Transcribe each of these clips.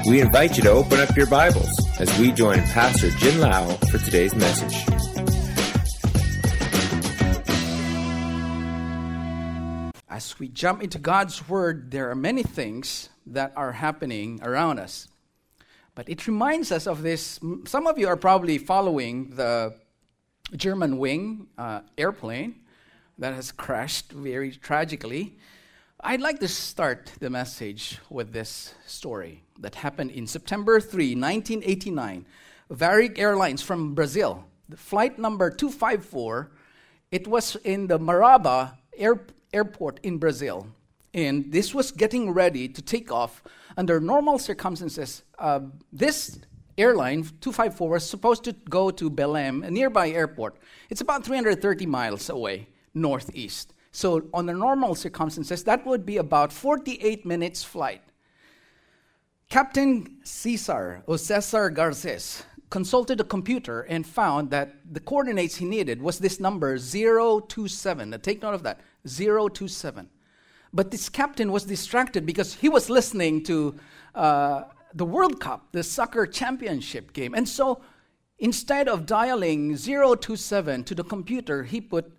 We invite you to open up your Bibles as we join Pastor Jin Lau for today's message. As we jump into God's Word, there are many things that are happening around us. But it reminds us of this. Some of you are probably following the German wing airplane that has crashed very tragically. I'd like to start the message with this story that happened in September 3, 1989. Varig Airlines from Brazil, the flight number 254, it was in the Maraba airport in Brazil. And this was getting ready to take off. Under normal circumstances, this airline, 254, was supposed to go to Belém, a nearby airport. It's about 330 miles away, northeast. So on the normal circumstances, that would be about 48 minutes flight. Captain Cesar Garces consulted a computer and found that the coordinates he needed was this number 027. Now take note of that, 027. But this captain was distracted because he was listening to the World Cup, the soccer championship game. And so instead of dialing 027 to the computer, he put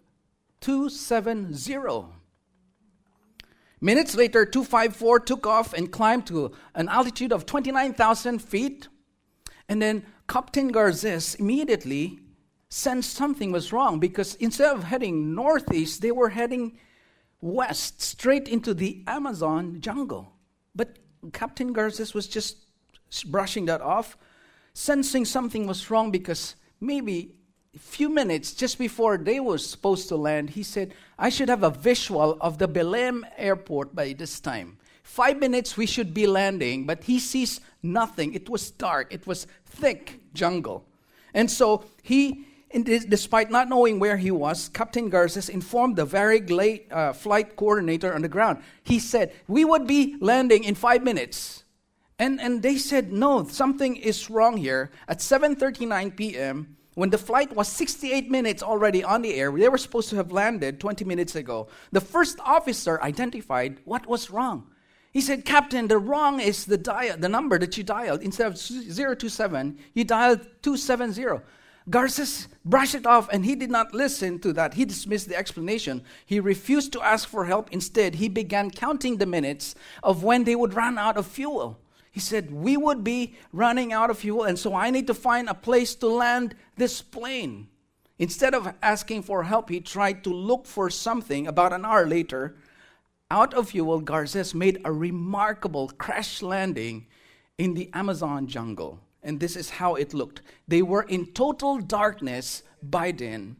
270. Minutes later, 254 took off and climbed to an altitude of 29,000 feet. And then Captain Garces immediately sensed something was wrong because instead of heading northeast, they were heading west, straight into the Amazon jungle. But Captain Garces was just brushing that off, sensing something was wrong because maybe a few minutes just before they were supposed to land, he said, I should have a visual of the Belém airport by this time. 5 minutes we should be landing, but he sees nothing. It was dark. It was thick jungle. And so despite not knowing where he was, Captain Garces informed the Varig flight coordinator on the ground. He said, we would be landing in 5 minutes. And they said, no, something is wrong here. At 7:39 p.m., when the flight was 68 minutes already on the air, they were supposed to have landed 20 minutes ago. The first officer identified what was wrong. He said, Captain, the wrong is the number that you dialed. Instead of 027, you dialed 270. Garces brushed it off, and he did not listen to that. He dismissed the explanation. He refused to ask for help. Instead, he began counting the minutes of when they would run out of fuel. He said, we would be running out of fuel, and so I need to find a place to land this plane. Instead of asking for help, he tried to look for something. About an hour later, out of fuel, Garces made a remarkable crash landing in the Amazon jungle. And this is how it looked. They were in total darkness by then.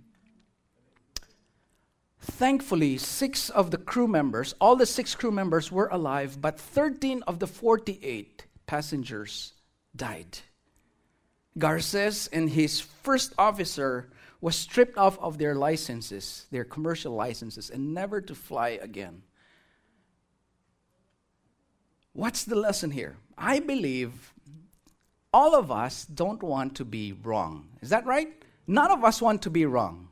Thankfully, all the 6 crew members were alive, but 13 of the 48 passengers died. Garces and his first officer was stripped off of their licenses, their commercial licenses, and never to fly again. What's the lesson here? I believe all of us don't want to be wrong. Is that right? None of us want to be wrong.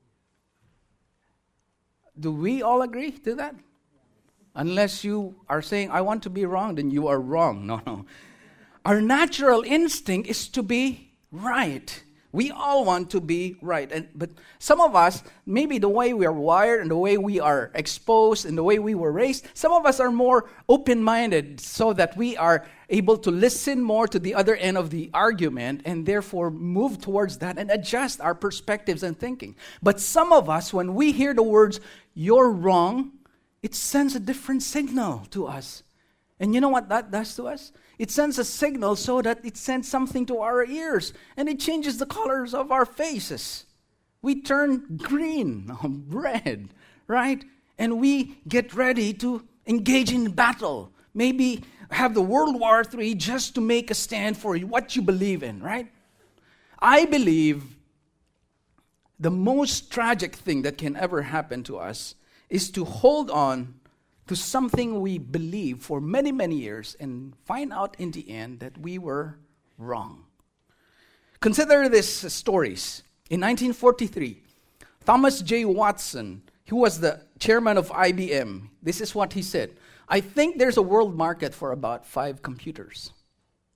Do we all agree to that? Unless you are saying, I want to be wrong, then you are wrong. No. Our natural instinct is to be right. We all want to be right. But some of us, maybe the way we are wired and the way we are exposed and the way we were raised, some of us are more open-minded so that we are able to listen more to the other end of the argument and therefore move towards that and adjust our perspectives and thinking. But some of us, when we hear the words, you're wrong, it sends a different signal to us. And you know what that does to us? It sends a signal so that it sends something to our ears, and it changes the colors of our faces. We turn green, red, right? And we get ready to engage in battle. Maybe have the World War III just to make a stand for what you believe in, right? I believe the most tragic thing that can ever happen to us is to hold on to something we believe for many, many years and find out in the end that we were wrong. Consider these stories. In 1943, Thomas J. Watson, who was the chairman of IBM, this is what he said. I think there's a world market for about 5 computers.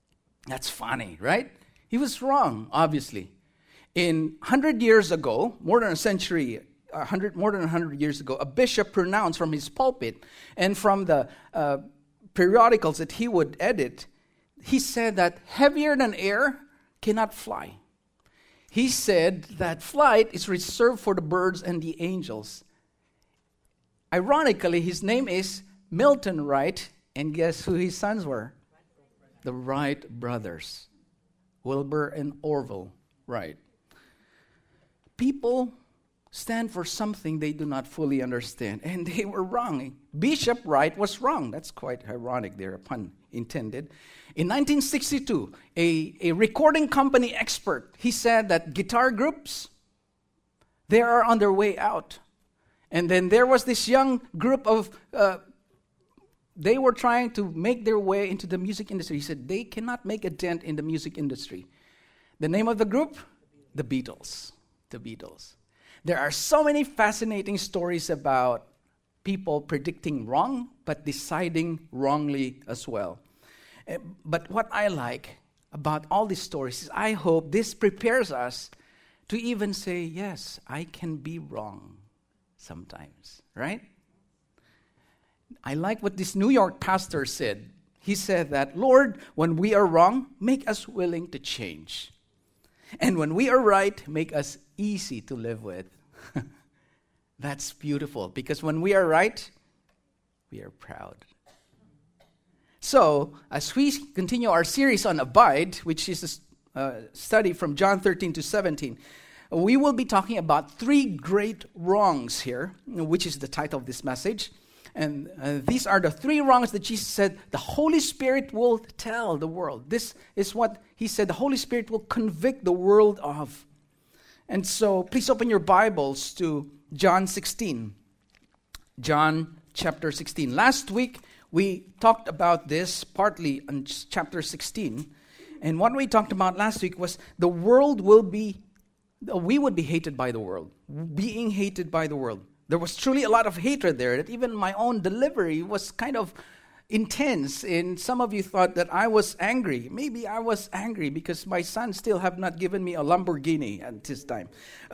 That's funny, right? He was wrong, obviously. In 100 years ago, more than a century, more than 100 years ago, a bishop pronounced from his pulpit and from the periodicals that he would edit, he said that heavier than air cannot fly. He said that flight is reserved for the birds and the angels. Ironically, his name is Milton Wright, and guess who his sons were? The Wright brothers, Wilbur and Orville Wright. People stand for something they do not fully understand, and they were wrong. Bishop Wright was wrong. That's quite ironic there, a pun intended. In 1962, a recording company expert, he said that guitar groups, they are on their way out. And then there was this young group of, they were trying to make their way into the music industry. He said they cannot make a dent in the music industry. The name of the group? The Beatles. The Beatles. There are so many fascinating stories about people predicting wrong, but deciding wrongly as well. But what I like about all these stories is I hope this prepares us to even say, yes, I can be wrong sometimes, right? I like what this New York pastor said. He said that, Lord, when we are wrong, make us willing to change. And when we are right, make us easy to live with. That's beautiful, because when we are right, we are proud. So, as we continue our series on Abide, which is a study from John 13 to 17, we will be talking about 3 great wrongs here, which is the title of this message. And these are the 3 wrongs that Jesus said the Holy Spirit will tell the world. This is what he said the Holy Spirit will convict the world of. And so, please open your Bibles to John 16. John chapter 16. Last week, we talked about this partly in chapter 16. And what we talked about last week was the world we would be hated by the world, being hated by the world. There was truly a lot of hatred there, that even my own delivery was kind of intense. And some of you thought that I was angry. Maybe I was angry because my son still have not given me a Lamborghini at this time.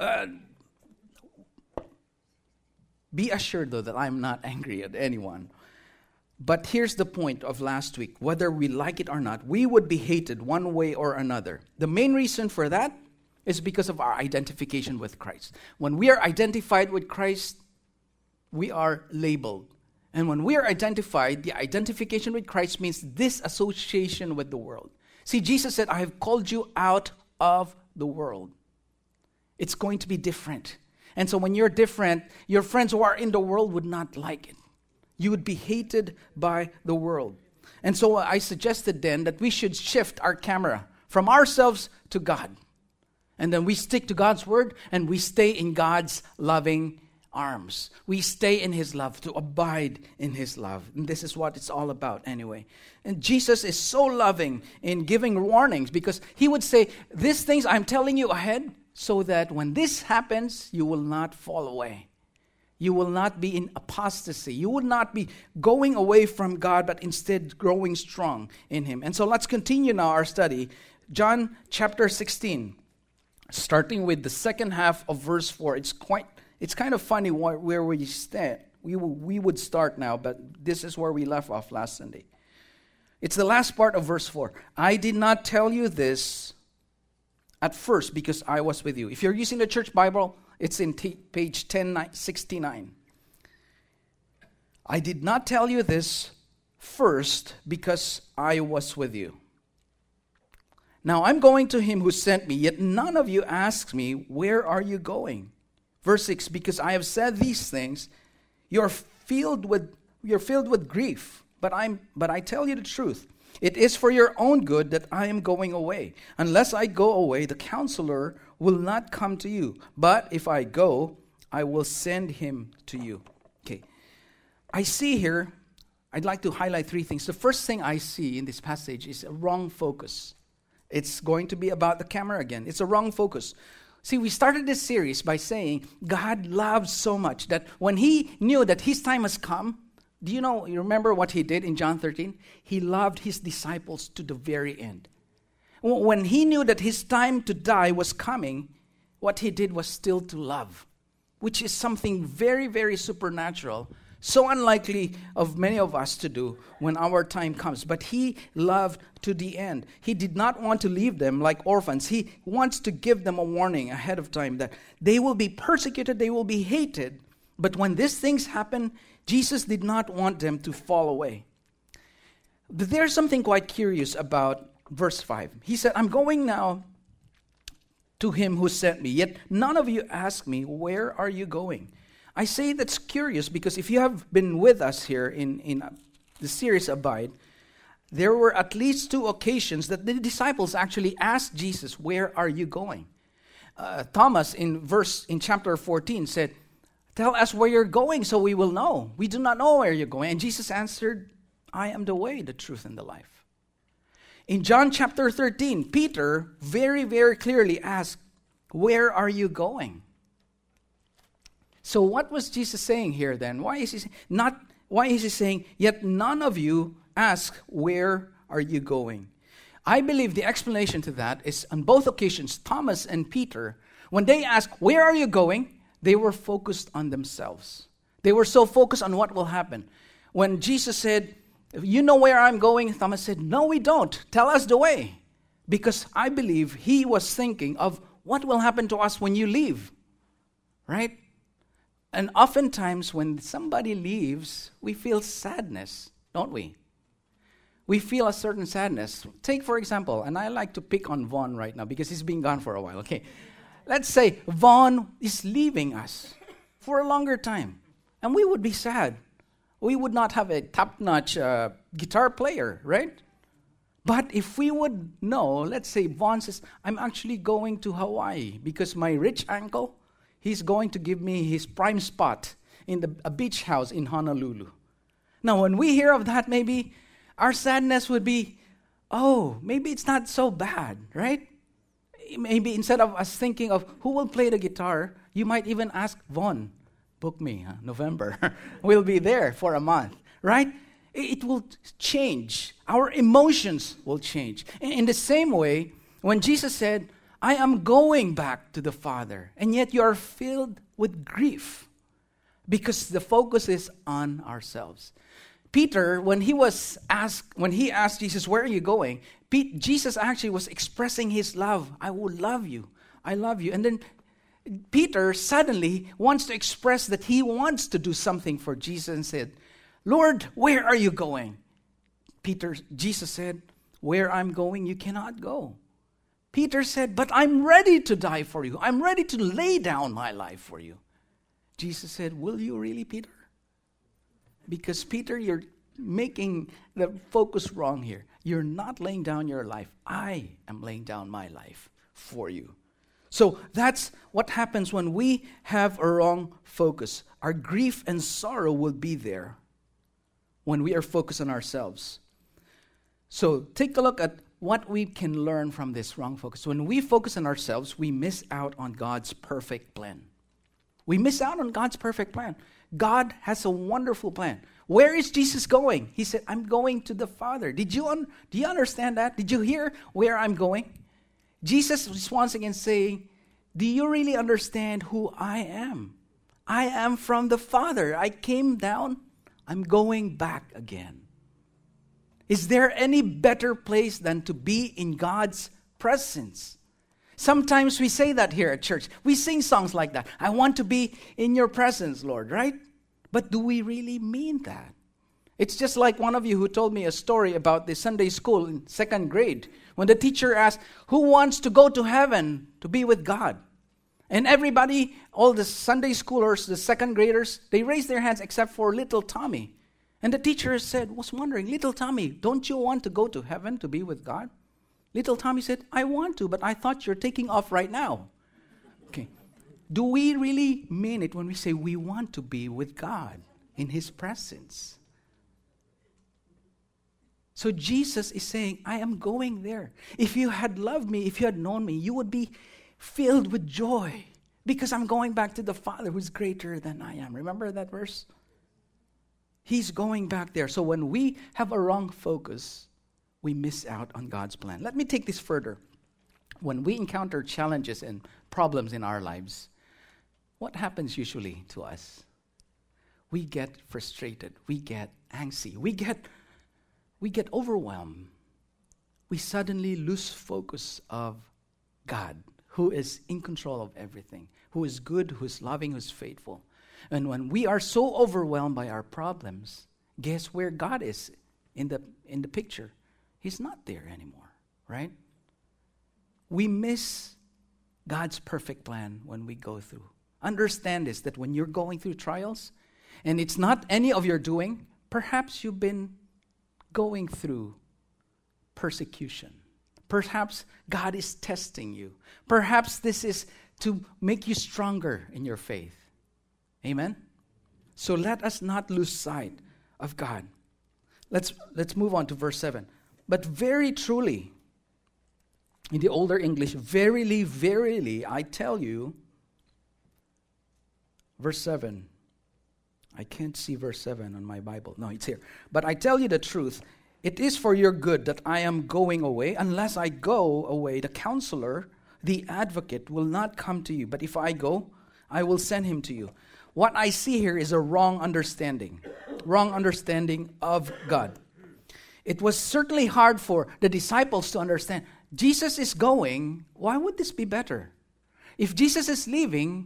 Be assured, though, that I'm not angry at anyone. But here's the point of last week. Whether we like it or not, we would be hated one way or another. The main reason for that is because of our identification with Christ. When we are identified with Christ, we are labeled. And when we are identified, the identification with Christ means disassociation with the world. See, Jesus said, I have called you out of the world. It's going to be different. And so when you're different, your friends who are in the world would not like it. You would be hated by the world. And so I suggested then that we should shift our camera from ourselves to God. And then we stick to God's word and we stay in God's loving arms. We stay in his love, to abide in his love. And this is what it's all about anyway. And Jesus is so loving in giving warnings because he would say, these things I'm telling you ahead so that when this happens, you will not fall away. You will not be in apostasy. You will not be going away from God, but instead growing strong in him. And so let's continue now our study. John chapter 16. Starting with the second half of verse 4, it's kind of funny where we stand. We would start now, but this is where we left off last Sunday. It's the last part of verse 4. I did not tell you this at first because I was with you. If you're using the church Bible, it's in page 1069. I did not tell you this first because I was with you. Now I'm going to him who sent me, yet none of you asks me, where are you going? Verse 6, because I have said these things, you're filled with grief, but I tell you the truth. It is for your own good that I am going away. Unless I go away, the counselor will not come to you. But if I go, I will send him to you. Okay. I see here, I'd like to highlight 3 things. The first thing I see in this passage is a wrong focus. It's going to be about the camera again. It's a wrong focus. See, we started this series by saying God loves so much that when he knew that his time has come, you remember what he did in John 13? He loved his disciples to the very end. When he knew that his time to die was coming, what he did was still to love, which is something very, very supernatural, so unlikely of many of us to do when our time comes. But he loved to the end. He did not want to leave them like orphans. He wants to give them a warning ahead of time that they will be persecuted, they will be hated. But when these things happen, Jesus did not want them to fall away. There's something quite curious about verse 5. He said, I'm going now to him who sent me, yet none of you ask me, where are you going? I say that's curious because if you have been with us here in the series Abide, there were at least 2 occasions that the disciples actually asked Jesus, where are you going? Thomas in chapter 14 said, tell us where you're going so we will know. We do not know where you're going. And Jesus answered, I am the way, the truth, and the life. In John chapter 13, Peter very, very clearly asked, where are you going? So what was Jesus saying here then? Why is he saying, yet none of you ask, where are you going? I believe the explanation to that is on both occasions, Thomas and Peter, when they asked, where are you going? They were focused on themselves. They were so focused on what will happen. When Jesus said, you know where I'm going? Thomas said, no, we don't. Tell us the way. Because I believe he was thinking of what will happen to us when you leave. Right? And oftentimes when somebody leaves, we feel sadness, don't we? We feel a certain sadness. Take, for example, and I like to pick on Vaughn right now because he's been gone for a while. Okay, let's say Vaughn is leaving us for a longer time. And we would be sad. We would not have a top-notch guitar player, right? But if we would know, let's say Vaughn says, I'm actually going to Hawaii because my rich uncle, he's going to give me his prime spot in a beach house in Honolulu. Now, when we hear of that, maybe our sadness would be, oh, maybe it's not so bad, right? Maybe instead of us thinking of who will play the guitar, you might even ask Vaughn, book me, November. We'll be there for a month, right? It will change. Our emotions will change. In the same way, when Jesus said, I am going back to the Father, and yet you are filled with grief because the focus is on ourselves. Peter, when he asked Jesus, where are you going? Jesus actually was expressing his love. I will love you. I love you. And then Peter suddenly wants to express that he wants to do something for Jesus and said, Lord, where are you going? Jesus said, where I'm going, you cannot go. Peter said, but I'm ready to die for you. I'm ready to lay down my life for you. Jesus said, will you really, Peter? Because Peter, you're making the focus wrong here. You're not laying down your life. I am laying down my life for you. So that's what happens when we have a wrong focus. Our grief and sorrow will be there when we are focused on ourselves. So take a look at what we can learn from this wrong focus. When we focus on ourselves, we miss out on God's perfect plan. We miss out on God's perfect plan. God has a wonderful plan. Where is Jesus going? He said, I'm going to the Father. Do you understand that? Did you hear where I'm going? Jesus was once again saying, do you really understand who I am? I am from the Father. I came down. I'm going back again. Is there any better place than to be in God's presence? Sometimes we say that here at church. We sing songs like that. I want to be in your presence, Lord, right? But do we really mean that? It's just like one of you who told me a story about the Sunday school in 2nd grade when the teacher asked, who wants to go to heaven to be with God? And everybody, all the Sunday schoolers, the 2nd graders, they raised their hands except for little Tommy. And the teacher was wondering, little Tommy, don't you want to go to heaven to be with God? Little Tommy said, I want to, but I thought you're taking off right now. Okay. Do we really mean it when we say we want to be with God in His presence? So Jesus is saying, I am going there. If you had loved me, if you had known me, you would be filled with joy because I'm going back to the Father who's greater than I am. Remember that verse? He's going back there. So when we have a wrong focus, we miss out on God's plan. Let me take this further. When we encounter challenges and problems in our lives, what happens usually to us? We get frustrated. We get anxious. We get overwhelmed. We suddenly lose focus of God, who is in control of everything, who is good, who is loving, who is faithful. And when we are so overwhelmed by our problems, guess where God is in the picture? He's not there anymore, right? We miss God's perfect plan when we go through. Understand this, that when you're going through trials, and it's not any of your doing, perhaps you've been going through persecution. Perhaps God is testing you. Perhaps this is to make you stronger in your faith. Amen? So let us not lose sight of God. Let's move on to verse 7. But very truly, in the older English, verily, verily, I tell you, verse 7. I can't see verse 7 on my Bible. No, it's here. But I tell you the truth, it is for your good that I am going away. Unless I go away, the counselor, the advocate, will not come to you. But if I go, I will send him to you. What I see here is a wrong understanding of God. It was certainly hard for the disciples to understand. Jesus is going, why would this be better? If Jesus is leaving,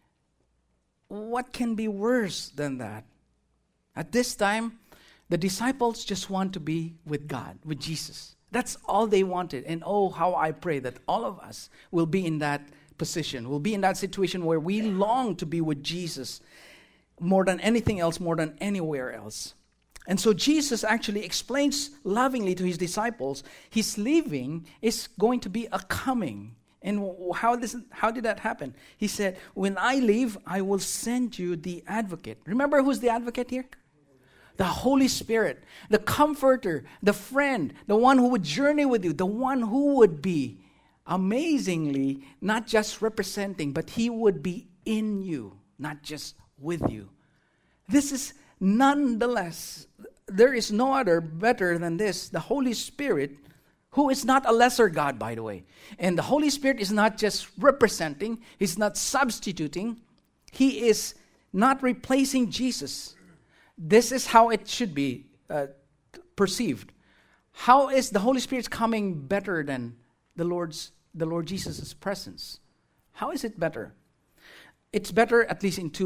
what can be worse than that? At this time, the disciples just want to be with God, with Jesus. That's all they wanted. And oh, how I pray that all of us will be in that position, will be in that situation where we long to be with Jesus more than anything else, more than anywhere else. And so Jesus actually explains lovingly to his disciples, his leaving is going to be a coming. And how did that happen? He said, when I leave, I will send you the advocate. Remember who's the advocate here? The Holy Spirit, the comforter, the friend, the one who would journey with you, the one who would be amazingly not just representing, but he would be in you, not just with you. This is nonetheless, there is no other better than this, the Holy Spirit, who is not a lesser God, by the way. And the Holy Spirit is not just representing, he's not substituting, he is not replacing Jesus. This is how it should be perceived. How is the Holy Spirit coming better than the Lord Jesus' presence? How is it better? It's better at least in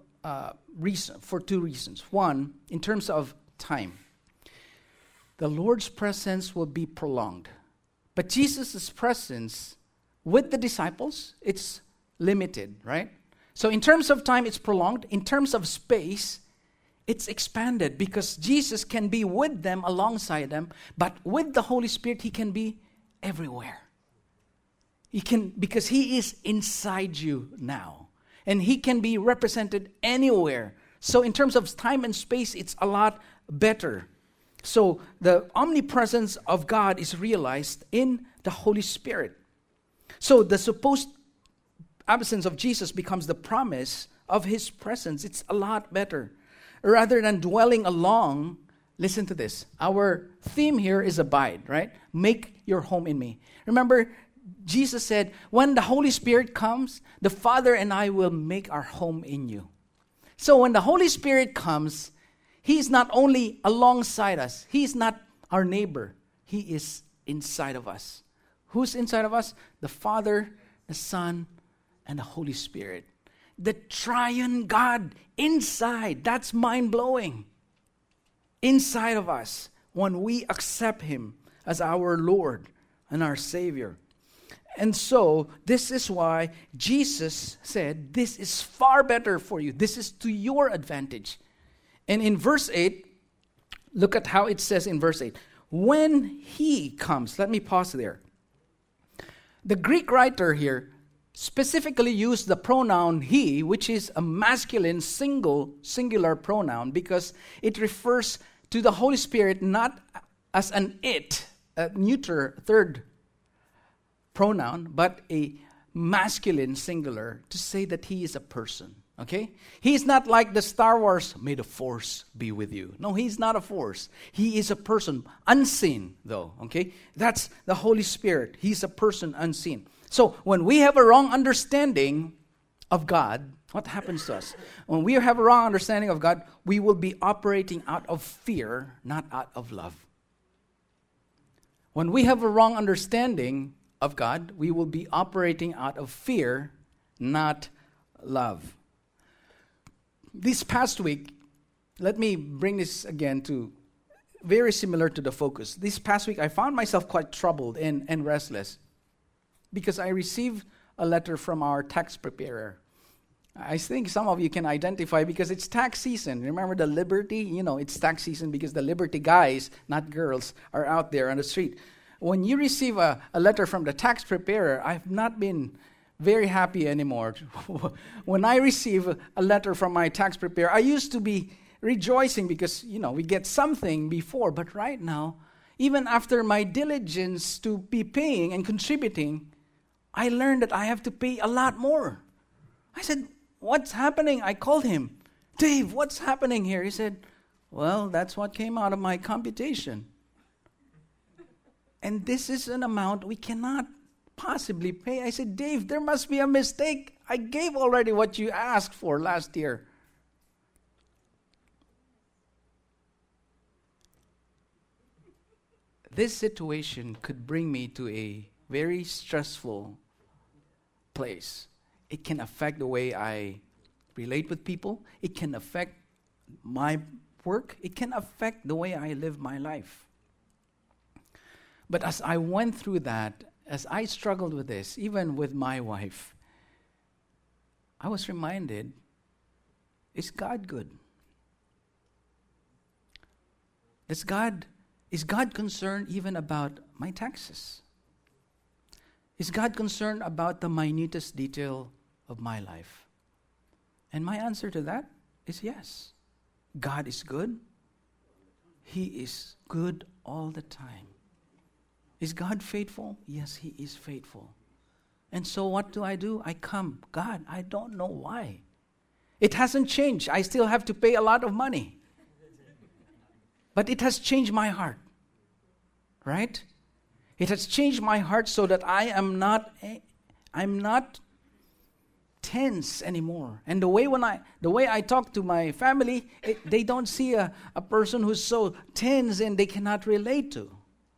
for two reasons. One, in terms of time. The Lord's presence will be prolonged. But Jesus' presence with the disciples, it's limited, right? So in terms of time, it's prolonged. In terms of space, it's expanded because Jesus can be with them, alongside them, but with the Holy Spirit, he can be everywhere. Because he is inside you now. And he can be represented anywhere. So in terms of time and space, it's a lot better. So the omnipresence of God is realized in the Holy Spirit. So the supposed absence of Jesus becomes the promise of his presence. It's a lot better. Rather than dwelling along, listen to this. Our theme here is abide, right? Make your home in me. Remember, Jesus said, when the Holy Spirit comes, the Father and I will make our home in you. So when the Holy Spirit comes, he's not only alongside us. He's not our neighbor. He is inside of us. Who's inside of us? The Father, the Son, and the Holy Spirit. The triune God inside. That's mind-blowing. Inside of us when we accept him as our Lord and our Savior. And so, this is why Jesus said, this is far better for you. This is to your advantage. And in verse 8, look at how it says in verse 8. When he comes, let me pause there. The Greek writer here specifically used the pronoun he, which is a masculine singular pronoun, because it refers to the Holy Spirit not as an it, a neuter third pronoun, but a masculine singular to say that he is a person. Okay? He's not like the Star Wars, may the force be with you. No, he's not a force. He is a person, unseen though. Okay? That's the Holy Spirit. He's a person unseen. So when we have a wrong understanding of God, what happens to us? When we have a wrong understanding of God, we will be operating out of fear, not out of love. When we have a wrong understanding of God, we will be operating out of fear, not love. This past week, let me bring this again to very similar to the focus. This past week, I found myself quite troubled and restless because I received a letter from our tax preparer. I think some of you can identify because it's tax season. Remember the Liberty? It's tax season because the Liberty guys, not girls, are out there on the street. When you receive a letter from the tax preparer, I've not been very happy anymore. When I receive a letter from my tax preparer, I used to be rejoicing because, we get something before. But right now, even after my diligence to be paying and contributing, I learned that I have to pay a lot more. I said, what's happening? I called him. Dave, what's happening here? He said, well, that's what came out of my computation. And this is an amount we cannot possibly pay. I said, Dave, there must be a mistake. I gave already what you asked for last year. This situation could bring me to a very stressful place. It can affect the way I relate with people. It can affect my work. It can affect the way I live my life. But as I went through that, as I struggled with this, even with my wife, I was reminded, is God good? Is God concerned even about my taxes? Is God concerned about the minutest detail of my life? And my answer to that is yes. God is good. He is good all the time. Is God faithful? Yes, He is faithful. And so what do? I come. God, I don't know why. It hasn't changed. I still have to pay a lot of money. But it has changed my heart. Right? It has changed my heart so that I'm not tense anymore. And the way I talk to my family, they don't see a person who's so tense and they cannot relate to.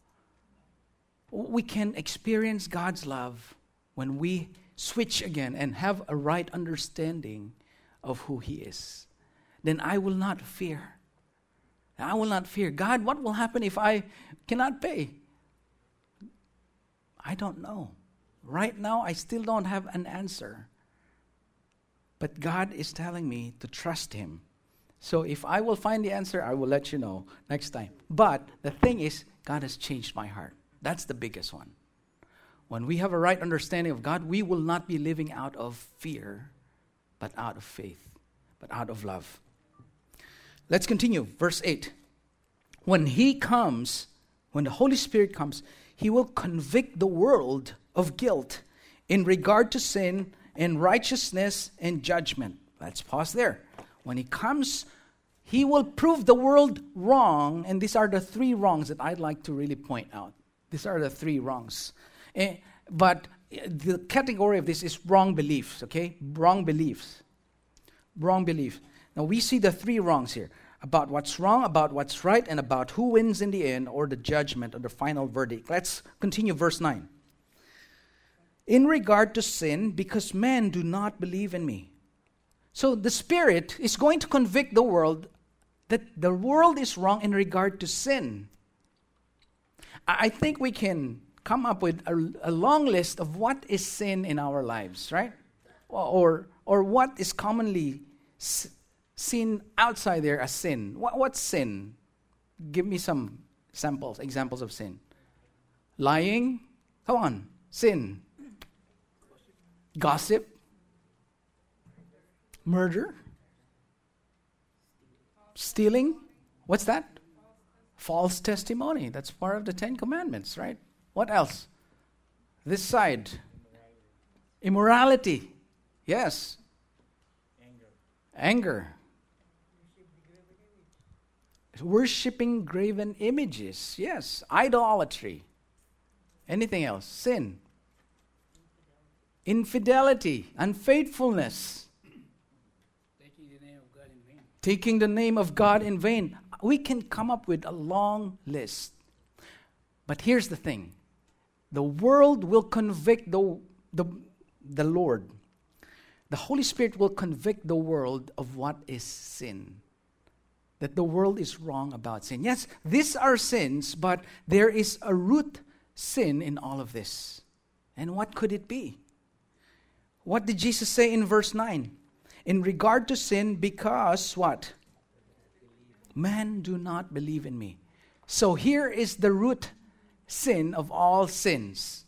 We can experience God's love when we switch again and have a right understanding of who He is. Then I will not fear. I will not fear. God, what will happen if I cannot pay? I don't know. Right now, I still don't have an answer. But God is telling me to trust Him. So if I will find the answer, I will let you know next time. But the thing is, God has changed my heart. That's the biggest one. When we have a right understanding of God, we will not be living out of fear, but out of faith, but out of love. Let's continue. Verse 8. When He comes, when the Holy Spirit comes, He will convict the world of guilt in regard to sin and righteousness and judgment. Let's pause there. When He comes, He will prove the world wrong. And these are the three wrongs that I'd like to really point out. These are the three wrongs. But the category of this is wrong beliefs, okay? Wrong beliefs. Wrong beliefs. Now we see the three wrongs here. About what's wrong, about what's right, and about who wins in the end, or the judgment, or the final verdict. Let's continue verse 9. In regard to sin, because men do not believe in me. So the Spirit is going to convict the world that the world is wrong in regard to sin. I think we can come up with a long list of what is sin in our lives, right? Or what is commonly seen outside there as sin. What's sin? Give me some examples of sin. Lying? Come on. Sin. Gossip? Murder? Stealing? What's that? False testimony. That's part of the 10 Commandments, right? What else? This side. Immorality. Yes. Anger. Worshipping graven images. Yes. Idolatry. Anything else? Sin. Infidelity. Unfaithfulness. Taking the name of God in vain. We can come up with a long list. But here's the thing. The world will convict the Lord. The Holy Spirit will convict the world of what is sin. That the world is wrong about sin. Yes, these are sins, but there is a root sin in all of this. And what could it be? What did Jesus say in verse 9? In regard to sin, because what? Men do not believe in me. So here is the root sin of all sins.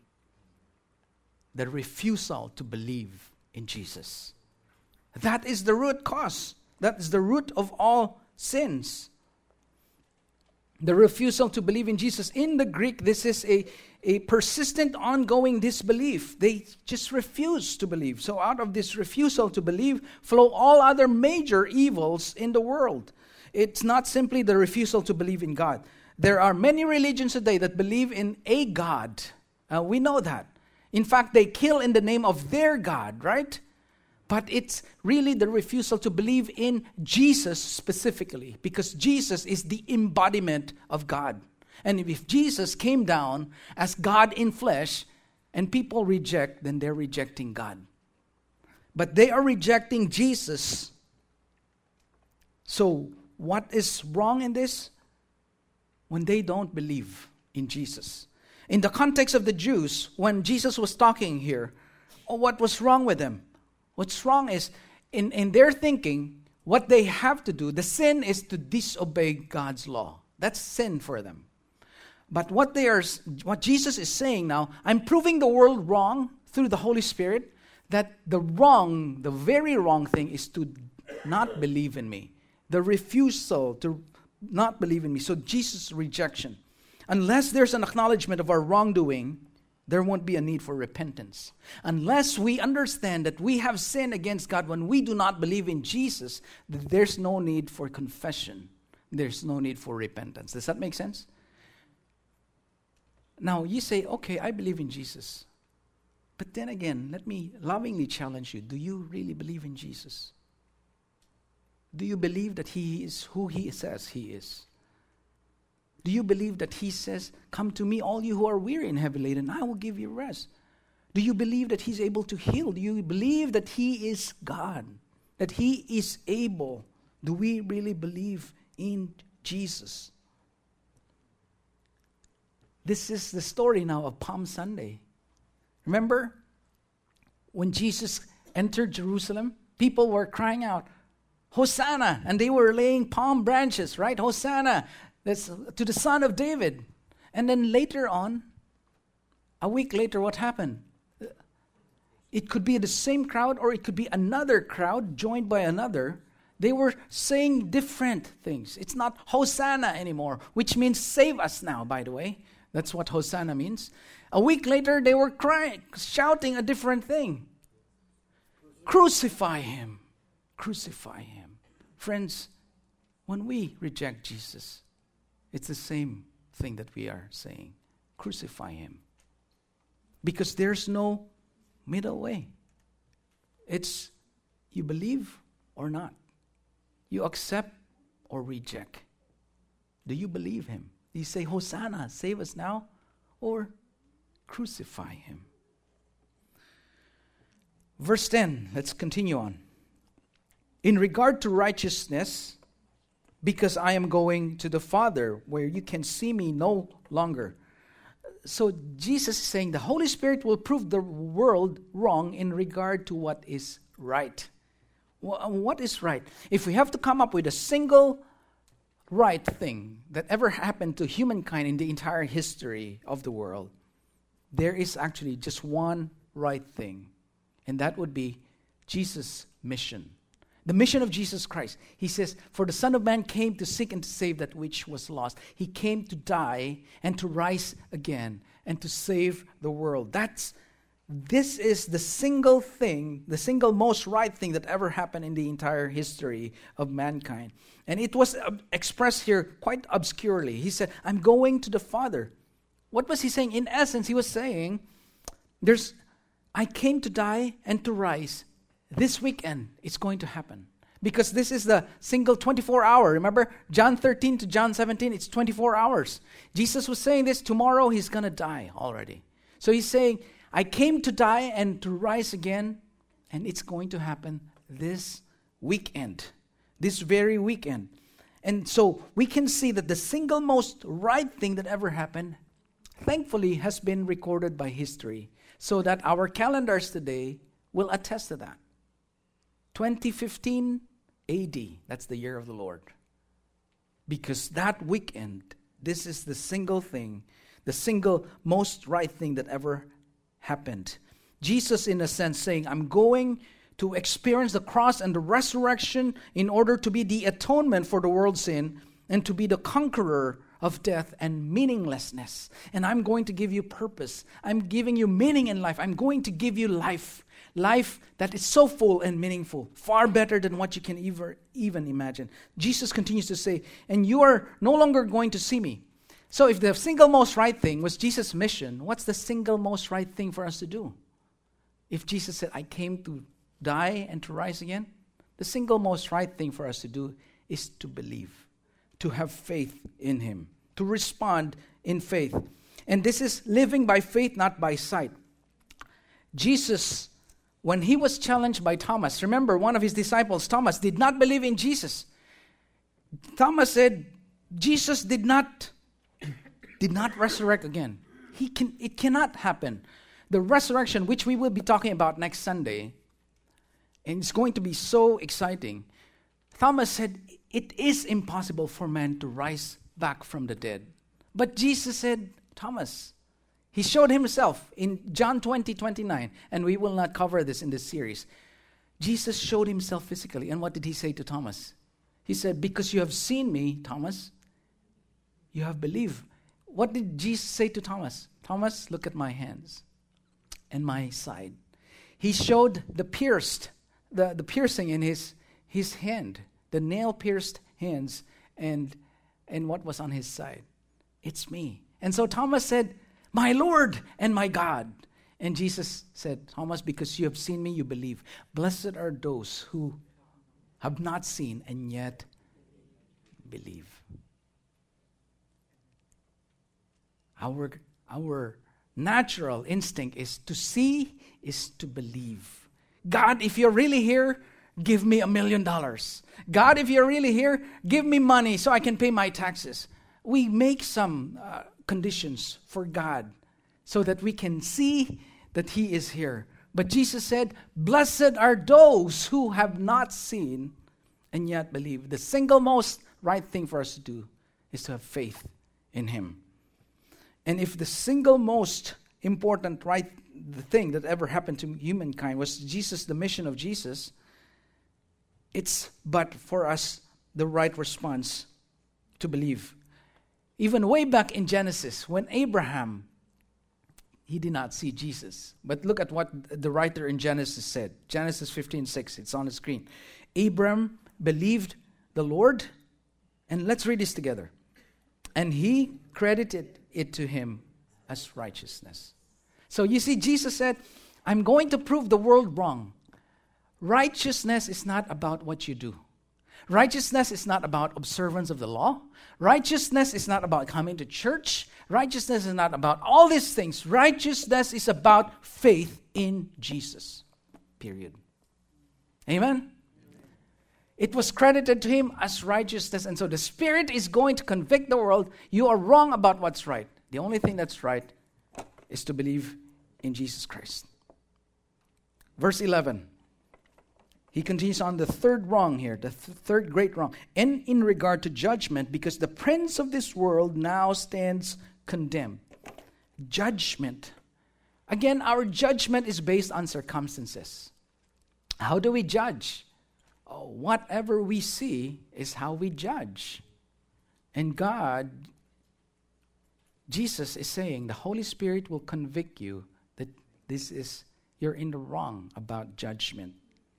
The refusal to believe in Jesus. That is the root cause. That is the root of all sins. The refusal to believe in Jesus. In the Greek, this is a persistent, ongoing disbelief. They just refuse to believe. So out of this refusal to believe flow all other major evils in the world. It's not simply the refusal to believe in God. There are many religions today that believe in a God. We know that. In fact, they kill in the name of their God, right? But it's really the refusal to believe in Jesus specifically, because Jesus is the embodiment of God. And if Jesus came down as God in flesh and people reject, then they're rejecting God. But they are rejecting Jesus. So what is wrong in this? When they don't believe in Jesus. In the context of the Jews, when Jesus was talking here, what was wrong with them? What's wrong is, in their thinking, what they have to do, the sin is to disobey God's law. That's sin for them. But what Jesus is saying now, I'm proving the world wrong through the Holy Spirit, that the very wrong thing is to not believe in me. The refusal to not believe in me. So Jesus' rejection. Unless there's an acknowledgement of our wrongdoing, there won't be a need for repentance. Unless we understand that we have sinned against God when we do not believe in Jesus, there's no need for confession. There's no need for repentance. Does that make sense? Now, you say, okay, I believe in Jesus. But then again, let me lovingly challenge you. Do you really believe in Jesus? Do you believe that He is who He says He is? Do you believe that He says, come to me, all you who are weary and heavy laden, I will give you rest? Do you believe that He's able to heal? Do you believe that He is God? That He is able? Do we really believe in Jesus? This is the story now of Palm Sunday. Remember when Jesus entered Jerusalem? People were crying out, Hosanna! And they were laying palm branches, right? Hosanna! That's to the Son of David. And then later on, a week later, what happened? It could be the same crowd or it could be another crowd joined by another. They were saying different things. It's not Hosanna anymore, which means save us now, by the way. That's what Hosanna means. A week later, they were crying, shouting a different thing. Crucify Him. Crucify Him. Friends, when we reject Jesus, it's the same thing that we are saying. Crucify Him. Because there's no middle way. It's you believe or not. You accept or reject. Do you believe Him? Do you say, Hosanna, save us now? Or crucify Him? Verse 10, let's continue on. In regard to righteousness, because I am going to the Father, where you can see me no longer. So Jesus is saying the Holy Spirit will prove the world wrong in regard to what is right. What is right? If we have to come up with a single right thing that ever happened to humankind in the entire history of the world, there is actually just one right thing. And that would be Jesus' mission. The mission of Jesus Christ. He says, for the Son of Man came to seek and to save that which was lost. He came to die and to rise again and to save the world. That's this is the single thing, the single most right thing that ever happened in the entire history of mankind. And it was expressed here quite obscurely. He said, I'm going to the Father. What was he saying? In essence, he was saying, I came to die and to rise. This weekend, it's going to happen. Because this is the single 24 hour. Remember, John 13 to John 17, it's 24 hours. Jesus was saying this, tomorrow he's going to die already. So he's saying, I came to die and to rise again, and it's going to happen this weekend, this very weekend. And so we can see that the single most right thing that ever happened, thankfully, has been recorded by history, so that our calendars today will attest to that. 2015 AD, that's the year of the Lord. Because that weekend, this is the single thing, the single most right thing that ever happened. Jesus, in a sense, saying, I'm going to experience the cross and the resurrection in order to be the atonement for the world's sin and to be the conqueror of death and meaninglessness. And I'm going to give you purpose. I'm giving you meaning in life. I'm going to give you life. Life that is so full and meaningful, far better than what you can even imagine. Jesus continues to say, and you are no longer going to see me. So if the single most right thing was Jesus' mission, what's the single most right thing for us to do? If Jesus said, I came to die and to rise again, the single most right thing for us to do is to believe, to have faith in him, to respond in faith. And this is living by faith, not by sight. Jesus, when he was challenged by Thomas, remember one of his disciples, Thomas, did not believe in Jesus. Thomas said, Jesus did not resurrect again. It cannot happen. The resurrection, which we will be talking about next Sunday, and it's going to be so exciting. Thomas said, it is impossible for man to rise back from the dead. But Jesus said, Thomas, he showed himself in John 20:29, and we will not cover this in this series. Jesus showed himself physically, and what did he say to Thomas? He said, because you have seen me, Thomas, you have believed. What did Jesus say to Thomas? Thomas, look at my hands and my side. He showed the piercing in his hand, the nail-pierced hands, and what was on his side. It's me. And so Thomas said, my Lord and my God. And Jesus said, Thomas, because you have seen me, you believe. Blessed are those who have not seen and yet believe. Our natural instinct is to see, is to believe. God, if you're really here, give me $1 million. God, if you're really here, give me money so I can pay my taxes. We make some conditions for God so that we can see that he is here. But Jesus said, blessed are those who have not seen and yet believe. The single most right thing for us to do is to have faith in him. And if the single most important right thing that ever happened to humankind was Jesus, the mission of Jesus, it's but for us the right response to believe. Even way back in Genesis, when Abraham, he did not see Jesus. But look at what the writer in Genesis said. Genesis 15:6, it's on the screen. Abram believed the Lord, and let's read this together. And he credited it to him as righteousness. So you see, Jesus said, I'm going to prove the world wrong. Righteousness is not about what you do. Righteousness is not about observance of the law. Righteousness is not about coming to church. Righteousness is not about all these things. Righteousness is about faith in Jesus. Period. Amen? It was credited to him as righteousness. And so the Spirit is going to convict the world. You are wrong about what's right. The only thing that's right is to believe in Jesus Christ. Verse 11. He continues on the third wrong here, the third great wrong. And in regard to judgment, because the prince of this world now stands condemned. Judgment. Again, our judgment is based on circumstances. How do we judge? Oh, whatever we see is how we judge. And God, Jesus is saying, the Holy Spirit will convict you that you're in the wrong about judgment.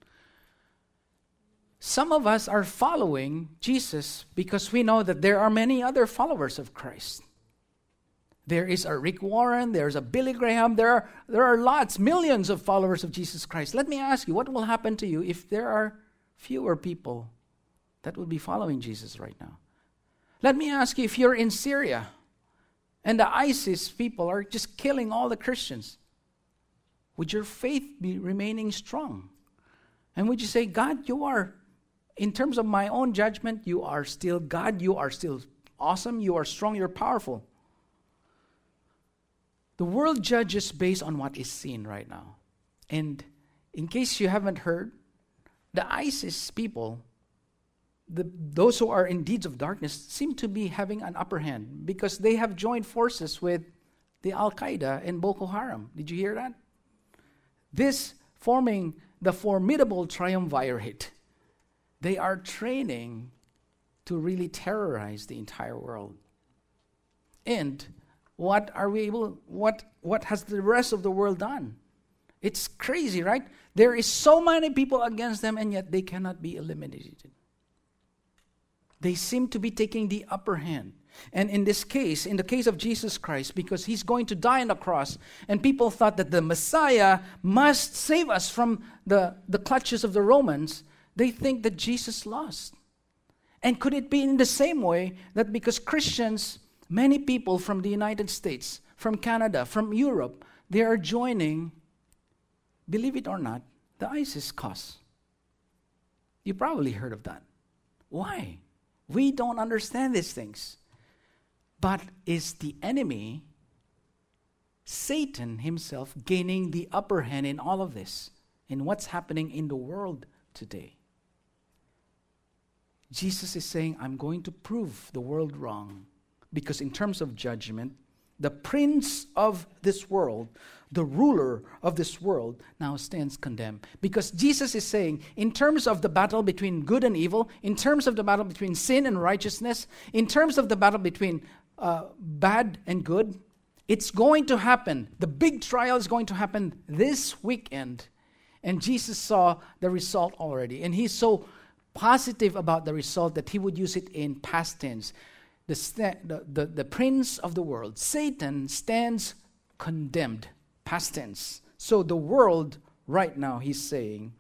Some of us are following Jesus because we know that there are many other followers of Christ. There is a Rick Warren, there's a Billy Graham, there are lots, millions of followers of Jesus Christ. Let me ask you, what will happen to you if there are fewer people that will be following Jesus right now? Let me ask you, if you're in Syria and the ISIS people are just killing all the Christians, would your faith be remaining strong? And would you say, God, you are, in terms of my own judgment, you are still God, you are still awesome, you are strong, you're powerful. The world judges based on what is seen right now. And in case you haven't heard, the ISIS people, those who are in deeds of darkness, seem to be having an upper hand because they have joined forces with the Al-Qaeda and Boko Haram. Did you hear that? This forming the formidable triumvirate. They are training to really terrorize the entire world. And what has the rest of the world done? It's crazy, right? There is so many people against them, and yet they cannot be eliminated. They seem to be taking the upper hand. And in this case, in the case of Jesus Christ, because he's going to die on the cross, and people thought that the Messiah must save us from the clutches of the Romans, they think that Jesus lost. And could it be in the same way that because Christians, many people from the United States, from Canada, from Europe, they are joining, believe it or not, the ISIS cause? You probably heard of that. Why? We don't understand these things. But is the enemy, Satan himself, gaining the upper hand in all of this, in what's happening in the world today? Jesus is saying, I'm going to prove the world wrong. Because in terms of judgment, the prince of this world, the ruler of this world, now stands condemned. Because Jesus is saying, in terms of the battle between good and evil, in terms of the battle between sin and righteousness, in terms of the battle between bad and good, it's going to happen. The big trial is going to happen this weekend. And Jesus saw the result already. And he's so positive about the result that he would use it in past tense. The prince of the world, Satan, stands condemned, past tense. So the world right now, he's saying,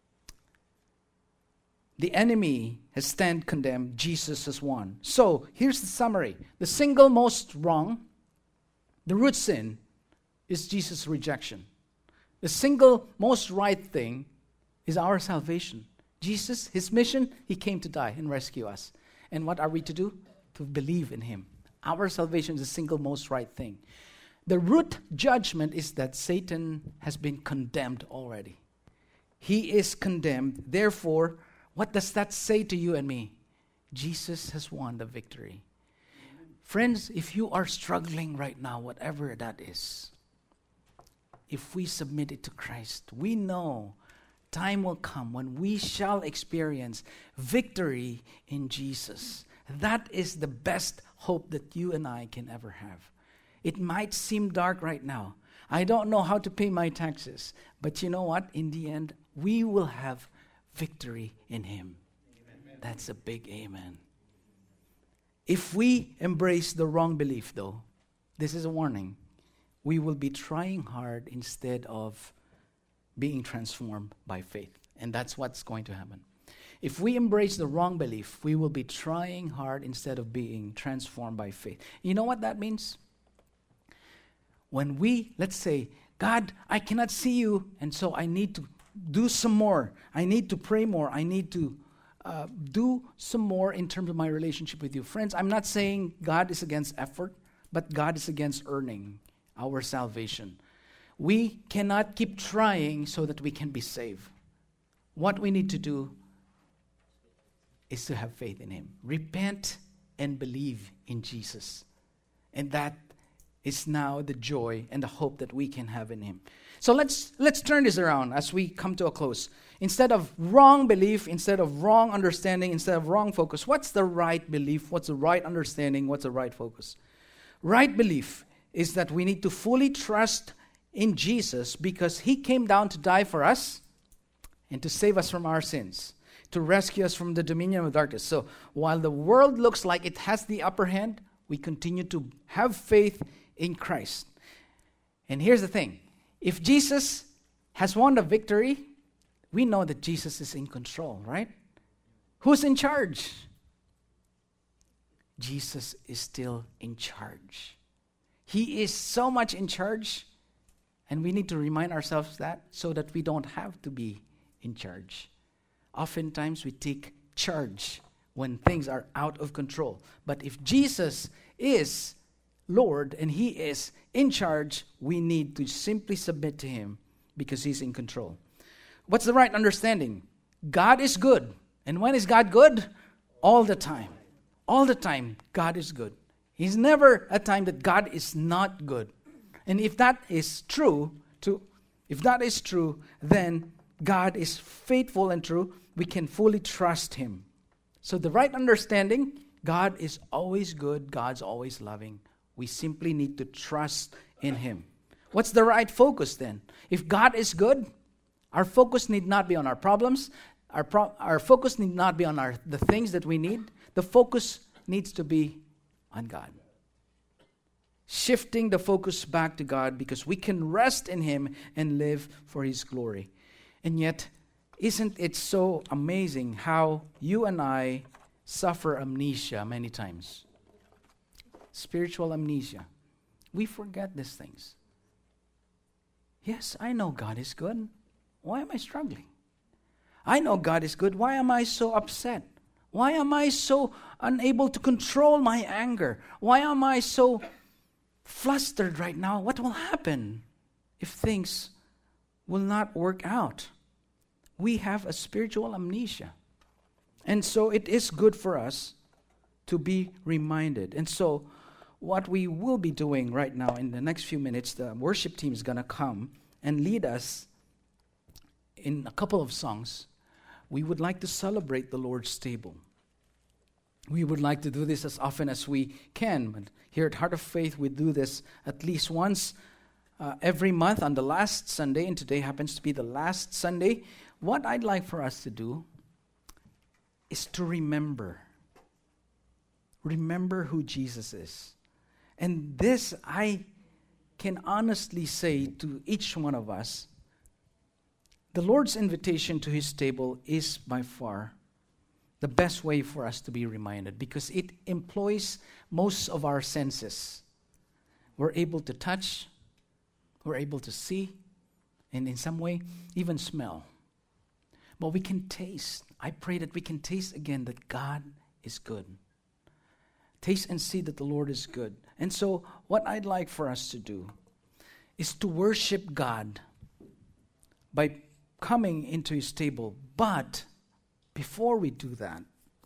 the enemy has stand condemned, Jesus has won. So here's the summary. The single most wrong, the root sin, is Jesus' rejection. The single most right thing is our salvation. Jesus, his mission, he came to die and rescue us. And what are we to do? To believe in him. Our salvation is the single most right thing. The root judgment is that Satan has been condemned already. He is condemned. Therefore, what does that say to you and me? Jesus has won the victory. Friends, if you are struggling right now, whatever that is, if we submit it to Christ, we know time will come when we shall experience victory in Jesus. That is the best hope that you and I can ever have. It might seem dark right now. I don't know how to pay my taxes. But you know what? In the end, we will have victory in him. Amen. That's a big amen. If we embrace the wrong belief, though, this is a warning. We will be trying hard instead of being transformed by faith. And that's what's going to happen. If we embrace the wrong belief, we will be trying hard instead of being transformed by faith. You know what that means? When we, let's say, God, I cannot see you, and so I need to do some more. I need to pray more. I need to do some more in terms of my relationship with you. Friends, I'm not saying God is against effort, but God is against earning our salvation. We cannot keep trying so that we can be saved. What we need to do is to have faith in him. Repent and believe in Jesus. And that is now the joy and the hope that we can have in him. So let's turn this around as we come to a close. Instead of wrong belief, instead of wrong understanding, instead of wrong focus, what's the right belief? What's the right understanding? What's the right focus? Right belief is that we need to fully trust in Jesus because He came down to die for us and to save us from our sins, to rescue us from the dominion of darkness. So while the world looks like it has the upper hand, we continue to have faith in Christ. And here's the thing. If Jesus has won the victory, we know that Jesus is in control, right? Who's in charge? Jesus is still in charge. He is so much in charge, and we need to remind ourselves that so that we don't have to be in charge. Oftentimes we take charge when things are out of control. But if Jesus is Lord and He is in charge, we need to simply submit to Him because He's in control. What's the right understanding? God is good. And when is God good? All the time. All the time, God is good. He's never a time that God is not good. And if that is true, then God is faithful and true. We can fully trust Him. So the right understanding, God is always good. God's always loving. We simply need to trust in Him. What's the right focus then? If God is good, our focus need not be on our problems. Our focus need not be on the things that we need. The focus needs to be on God. Shifting the focus back to God because we can rest in Him and live for His glory. And yet, isn't it so amazing how you and I suffer amnesia many times? Spiritual amnesia. We forget these things. Yes, I know God is good. Why am I struggling? I know God is good. Why am I so upset? Why am I so unable to control my anger? Why am I so flustered right now? What will happen if things will not work out? We have a spiritual amnesia. And so it is good for us to be reminded. And so what we will be doing right now in the next few minutes, the worship team is going to come and lead us in a couple of songs. We would like to celebrate the Lord's table. We would like to do this as often as we can. But here at Heart of Faith, we do this at least once every month on the last Sunday, and today happens to be the last Sunday. What I'd like for us to do is to remember. Remember who Jesus is. And this I can honestly say to each one of us, the Lord's invitation to His table is by far the best way for us to be reminded because it employs most of our senses. We're able to touch, we're able to see, and in some way, even smell. But we can taste. I pray that we can taste again that God is good. Taste and see that the Lord is good. And so, what I'd like for us to do is to worship God by coming into His table. But before we do that,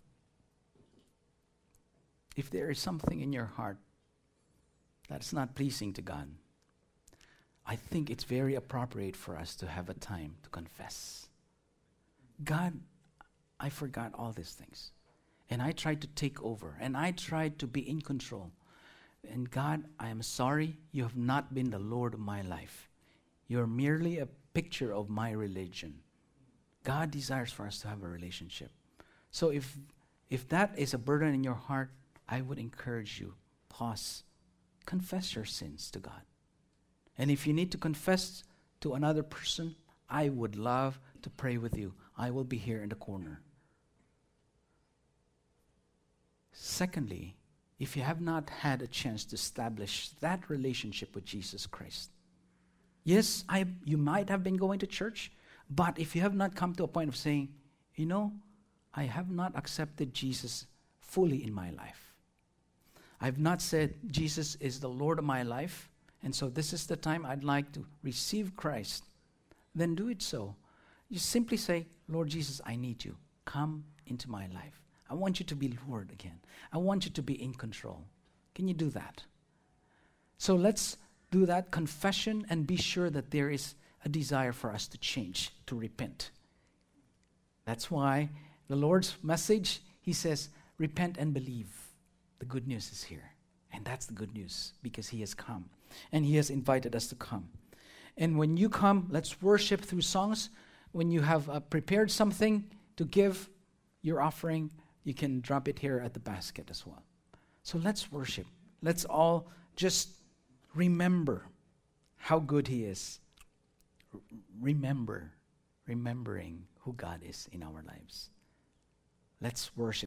if there is something in your heart that's not pleasing to God, I think it's very appropriate for us to have a time to confess. God, I forgot all these things. And I tried to take over. And I tried to be in control. And God, I am sorry you have not been the Lord of my life. You're merely a picture of my religion. God desires for us to have a relationship. So if that is a burden in your heart, I would encourage you, pause, confess your sins to God. And if you need to confess to another person, I would love to pray with you. I will be here in the corner. Secondly, if you have not had a chance to establish that relationship with Jesus Christ, yes, you might have been going to church, but if you have not come to a point of saying, I have not accepted Jesus fully in my life. I've not said Jesus is the Lord of my life, and so this is the time I'd like to receive Christ. Then do it so. You simply say, Lord Jesus, I need you. Come into my life. I want you to be Lord again. I want you to be in control. Can you do that? So let's do that confession and be sure that there is a desire for us to change, to repent. That's why the Lord's message, He says, repent and believe. The good news is here. And that's the good news because He has come. And He has invited us to come. And when you come, let's worship through songs. When you have prepared something to give your offering, you can drop it here at the basket as well. So let's worship. Let's all just remembering who God is in our lives. Let's worship.